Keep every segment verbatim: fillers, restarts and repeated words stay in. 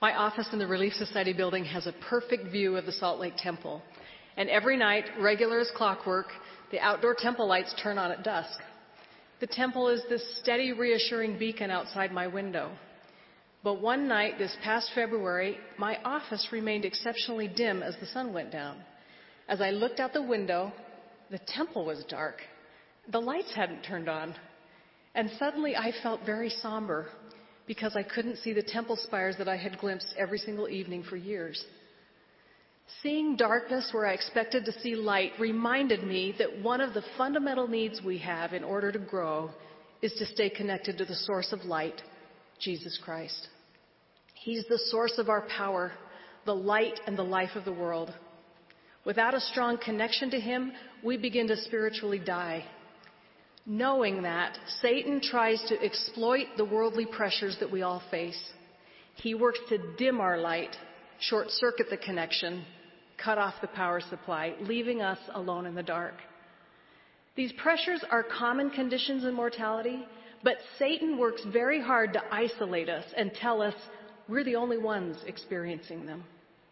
My office in the Relief Society building has a perfect view of the Salt Lake Temple. And every night, regular as clockwork, the outdoor temple lights turn on at dusk. The temple is this steady, reassuring beacon outside my window. But one night, this past February, my office remained exceptionally dim as the sun went down. As I looked out the window, the temple was dark. The lights hadn't turned on. And suddenly I felt very somber because I couldn't see the temple spires that I had glimpsed every single evening for years. Seeing darkness where I expected to see light reminded me that one of the fundamental needs we have in order to grow is to stay connected to the source of light, Jesus Christ. He's the source of our power, the light and the life of the world. Without a strong connection to Him, we begin to spiritually die. Knowing that, Satan tries to exploit the worldly pressures that we all face. He works to dim our light, short-circuit the connection, cut off the power supply, leaving us alone in the dark. These pressures are common conditions in mortality, but Satan works very hard to isolate us and tell us we're the only ones experiencing them.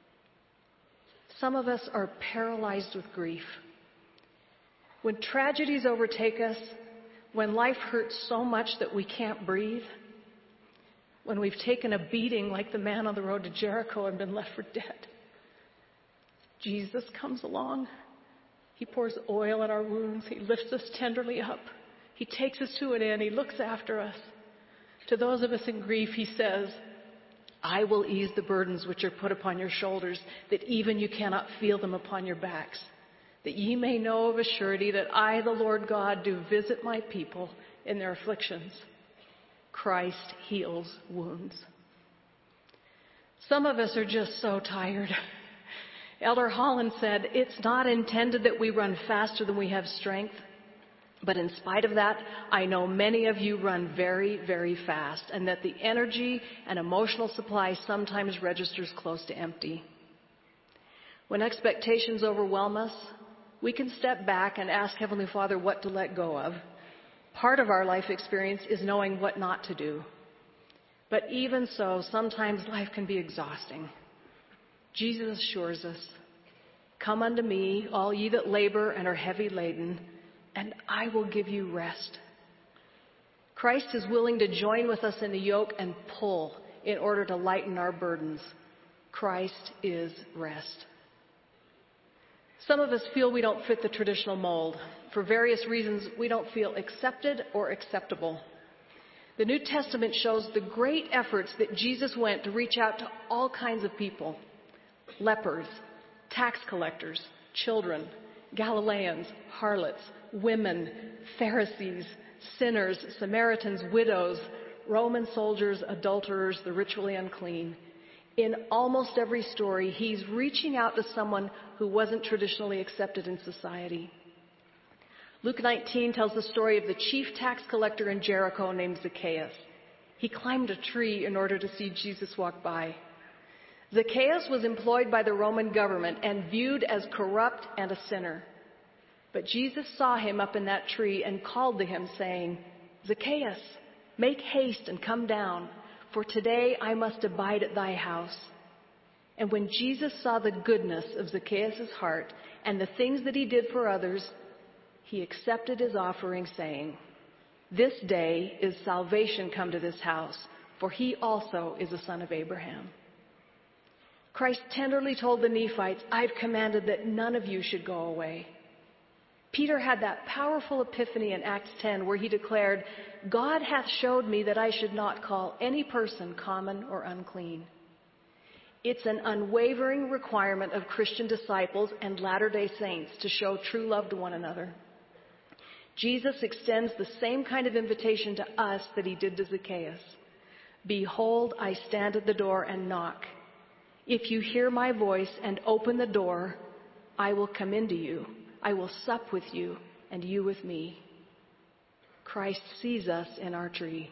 Some of us are paralyzed with grief. When tragedies overtake us, when life hurts so much that we can't breathe, when we've taken a beating like the man on the road to Jericho and been left for dead, Jesus comes along. He pours oil on our wounds. He lifts us tenderly up. He takes us to an inn. He looks after us. To those of us in grief, He says, I will ease the burdens which are put upon your shoulders, that even you cannot feel them upon your backs. That ye may know of a surety that I, the Lord God, do visit my people in their afflictions. Christ heals wounds. Some of us are just so tired. Elder Holland said, it's not intended that we run faster than we have strength. But in spite of that, I know many of you run very, very fast, and that the energy and emotional supply sometimes registers close to empty. When expectations overwhelm us, we can step back and ask Heavenly Father what to let go of. Part of our life experience is knowing what not to do. But even so, sometimes life can be exhausting. Jesus assures us, come unto me, all ye that labor and are heavy laden, and I will give you rest. Christ is willing to join with us in the yoke and pull in order to lighten our burdens. Christ is rest. Some of us feel we don't fit the traditional mold. For various reasons, we don't feel accepted or acceptable. The New Testament shows the great efforts that Jesus went to reach out to all kinds of people. Lepers, tax collectors, children, Galileans, harlots, women, Pharisees, sinners, Samaritans, widows, Roman soldiers, adulterers, the ritually unclean. In almost every story, He's reaching out to someone who wasn't traditionally accepted in society. Luke nineteen tells the story of the chief tax collector in Jericho named Zacchaeus. He climbed a tree in order to see Jesus walk by. Zacchaeus was employed by the Roman government and viewed as corrupt and a sinner. But Jesus saw him up in that tree and called to him, saying, Zacchaeus, make haste and come down, for today I must abide at thy house. And when Jesus saw the goodness of Zacchaeus' heart and the things that he did for others, He accepted his offering, saying, this day is salvation come to this house, for he also is a son of Abraham. Christ tenderly told the Nephites, I've commanded that none of you should go away. Peter had that powerful epiphany in Acts ten where he declared, God hath showed me that I should not call any person common or unclean. It's an unwavering requirement of Christian disciples and Latter-day Saints to show true love to one another. Jesus extends the same kind of invitation to us that He did to Zacchaeus. Behold, I stand at the door and knock. If you hear my voice and open the door, I will come into you. I will sup with you, and you with me. Christ sees us in our tree.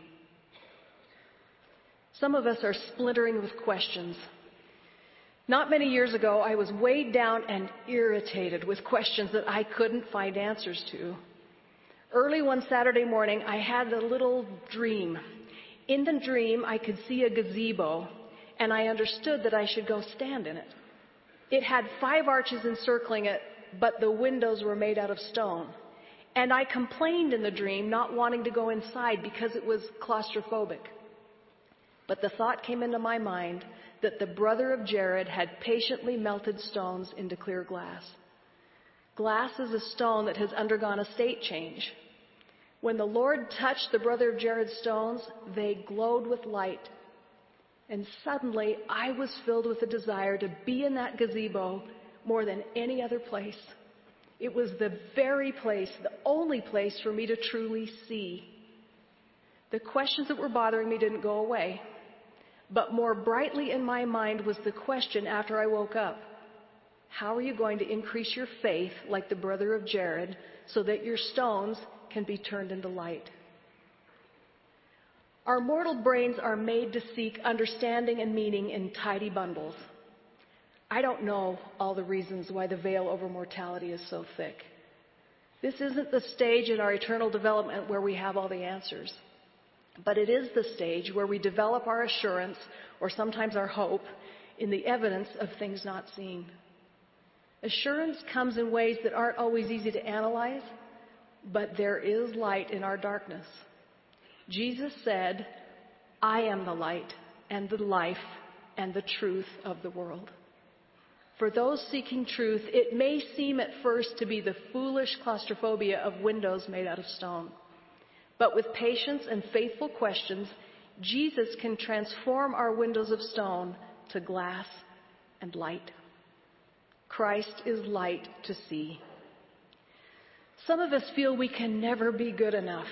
Some of us are splintering with questions. Not many years ago, I was weighed down and irritated with questions that I couldn't find answers to. Early one Saturday morning, I had a little dream. In the dream, I could see a gazebo, and I understood that I should go stand in it. It had five arches encircling it, but the windows were made out of stone. And I complained in the dream, not wanting to go inside because it was claustrophobic. But the thought came into my mind that the brother of Jared had patiently melted stones into clear glass. Glass is a stone that has undergone a state change. When the Lord touched the brother of Jared's stones, they glowed with light. And suddenly, I was filled with a desire to be in that gazebo more than any other place. It was the very place, the only place for me to truly see. The questions that were bothering me didn't go away. But more brightly in my mind was the question after I woke up. How are you going to increase your faith like the brother of Jared so that your stones can be turned into light? Our mortal brains are made to seek understanding and meaning in tidy bundles. I don't know all the reasons why the veil over mortality is so thick. This isn't the stage in our eternal development where we have all the answers. But it is the stage where we develop our assurance, or sometimes our hope, in the evidence of things not seen. Assurance comes in ways that aren't always easy to analyze, but there is light in our darkness. Jesus said, I am the light and the life and the truth of the world. For those seeking truth, it may seem at first to be the foolish claustrophobia of windows made out of stone. But with patience and faithful questions, Jesus can transform our windows of stone to glass and light. Christ is light to see. Some of us feel we can never be good enough.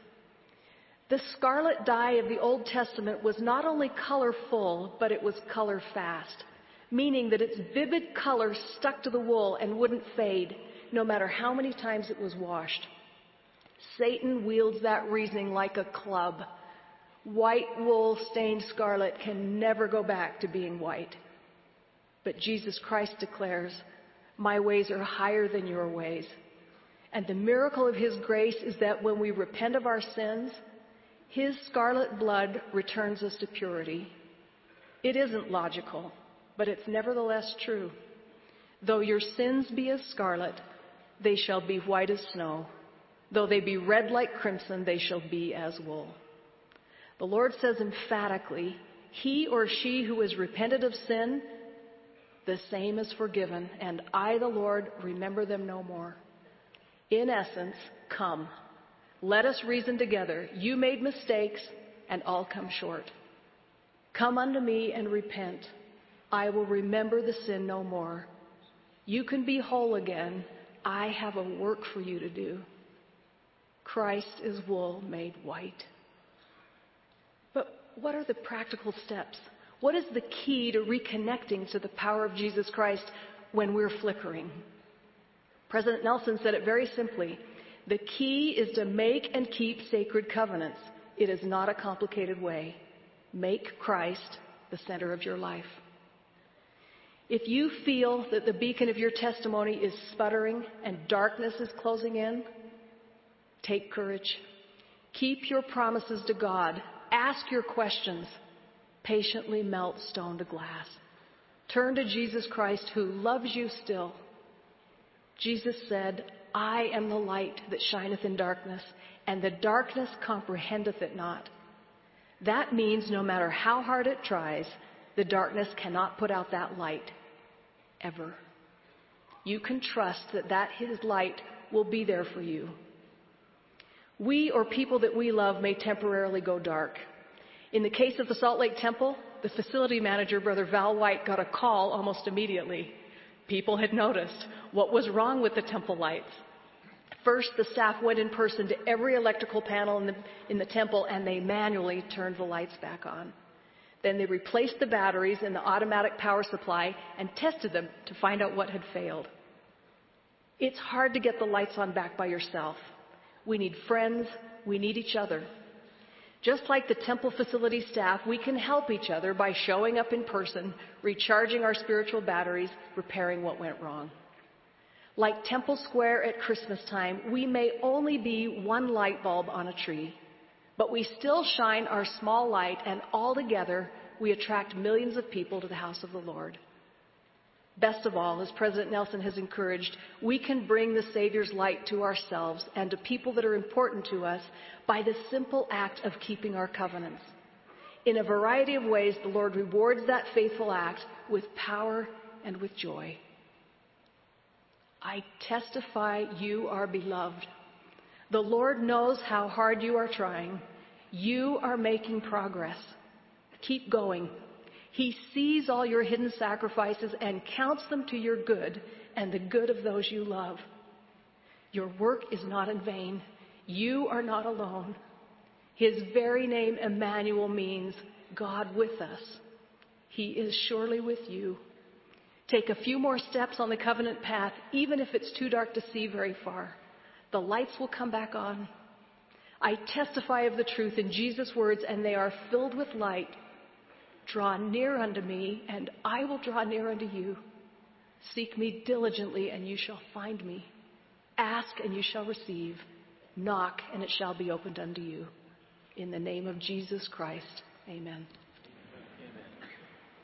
The scarlet dye of the Old Testament was not only colorful, but it was color fast, meaning that its vivid color stuck to the wool and wouldn't fade, no matter how many times it was washed. Satan wields that reasoning like a club. White wool stained scarlet can never go back to being white. But Jesus Christ declares, my ways are higher than your ways. And the miracle of his grace is that when we repent of our sins, his scarlet blood returns us to purity. It isn't logical, but it's nevertheless true. Though your sins be as scarlet, they shall be white as snow. Though they be red like crimson, they shall be as wool. The Lord says emphatically, he or she who has repented of sin, the same is forgiven, and I, the Lord, remember them no more. In essence, come. Let us reason together. You made mistakes, and all come short. Come unto me and repent. I will remember the sin no more. You can be whole again. I have a work for you to do. Christ is wool made white. But what are the practical steps? What is the key to reconnecting to the power of Jesus Christ when we're flickering? President Nelson said it very simply. The key is to make and keep sacred covenants. It is not a complicated way. Make Christ the center of your life. If you feel that the beacon of your testimony is sputtering and darkness is closing in, take courage. Keep your promises to God. Ask your questions. Patiently melt stone to glass. Turn to Jesus Christ who loves you still. Jesus said, I am the light that shineth in darkness, and the darkness comprehendeth it not. That means no matter how hard it tries, the darkness cannot put out that light, ever. You can trust that that his light will be there for you. We or people that we love may temporarily go dark. In the case of the Salt Lake Temple, the facility manager, Brother Val White, got a call almost immediately. People had noticed what was wrong with the temple lights. First, the staff went in person to every electrical panel in the, in the temple, and they manually turned the lights back on. Then they replaced the batteries in the automatic power supply and tested them to find out what had failed. It's hard to get the lights on back by yourself. We need friends. We need each other. Just like the temple facility staff, we can help each other by showing up in person, recharging our spiritual batteries, repairing what went wrong. Like Temple Square at Christmas time, we may only be one light bulb on a tree, but we still shine our small light, and all together we attract millions of people to the house of the Lord. Best of all, as President Nelson has encouraged, we can bring the Savior's light to ourselves and to people that are important to us by the simple act of keeping our covenants. In a variety of ways, the Lord rewards that faithful act with power and with joy. I testify you are beloved. The Lord knows how hard you are trying. You are making progress. Keep going. He sees all your hidden sacrifices and counts them to your good and the good of those you love. Your work is not in vain. You are not alone. His very name, Emmanuel, means God with us. He is surely with you. Take a few more steps on the covenant path, even if it's too dark to see very far. The lights will come back on. I testify of the truth in Jesus' words, and they are filled with light. Draw near unto me, and I will draw near unto you. Seek me diligently, and you shall find me. Ask, and you shall receive. Knock, and it shall be opened unto you. In the name of Jesus Christ, amen.